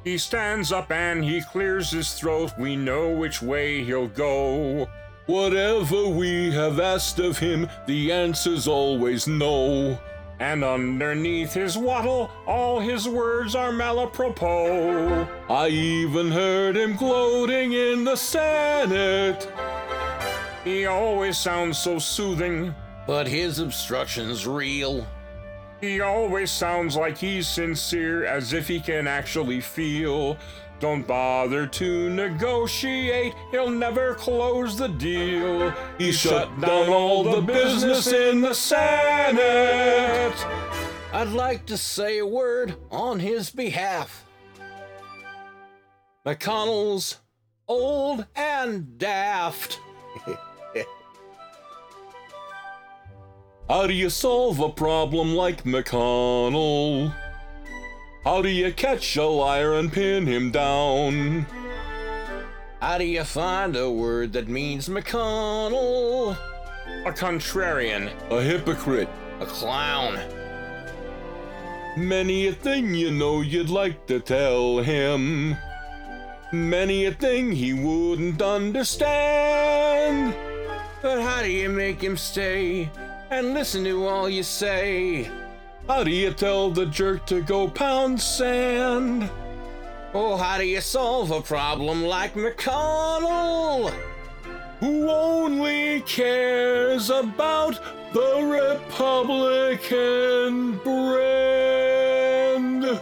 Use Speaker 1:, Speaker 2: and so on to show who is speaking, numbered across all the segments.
Speaker 1: He stands up and he clears his throat, we know which way he'll go.
Speaker 2: Whatever we have asked of him, the answer's always no.
Speaker 1: And underneath his wattle, all his words are malapropos.
Speaker 2: I even heard him gloating in the Senate.
Speaker 1: He always sounds so soothing,
Speaker 3: but his obstruction's real.
Speaker 1: He always sounds like he's sincere, as if he can actually feel. Don't bother to negotiate, he'll never close the deal.
Speaker 2: He shut down all the business in the Senate.
Speaker 3: I'd like to say a word on his behalf. McConnell's old and daft.
Speaker 2: How do you solve a problem like McConnell? How do you catch a liar and pin him down?
Speaker 3: How do you find a word that means McConnell?
Speaker 1: A contrarian,
Speaker 2: A hypocrite.
Speaker 3: A clown.
Speaker 2: Many a thing you know you'd like to tell him. Many a thing he wouldn't understand.
Speaker 3: But how do you make him stay and listen to all you say?
Speaker 2: How do you tell the jerk to go pound sand?
Speaker 3: Oh, how do you solve a problem like McConnell?
Speaker 2: Who only cares about the Republican brand?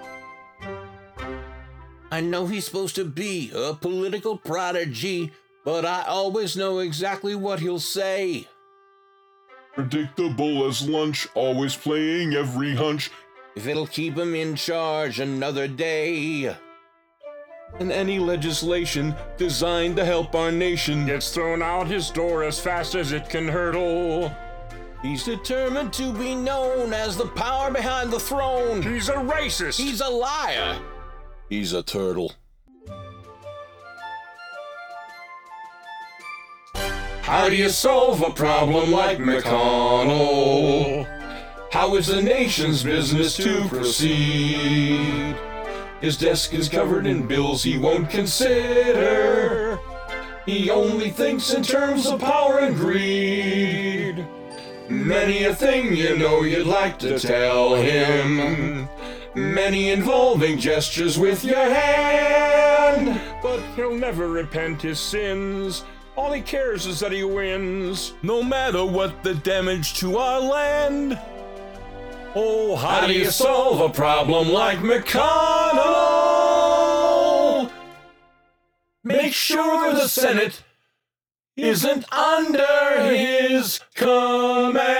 Speaker 3: I know he's supposed to be a political prodigy, but I always know exactly what he'll say.
Speaker 2: Predictable as lunch, always playing every hunch.
Speaker 3: If it'll keep him in charge another day.
Speaker 2: And any legislation designed to help our nation
Speaker 1: gets thrown out his door as fast as it can hurtle.
Speaker 3: He's determined to be known as the power behind the throne.
Speaker 1: He's a racist.
Speaker 3: He's a liar.
Speaker 2: He's a turtle.
Speaker 1: How do you solve a problem like McConnell?
Speaker 2: How is the nation's business to proceed? His desk is covered in bills he won't consider. He only thinks in terms of power and greed. Many a thing you know you'd like to tell him. Many involving gestures with your hand.
Speaker 1: But he'll never repent his sins. All he cares is that he wins,
Speaker 2: no matter what the damage to our land.
Speaker 1: Oh, how do you solve a problem like McConnell?
Speaker 2: Make sure the Senate isn't under his command.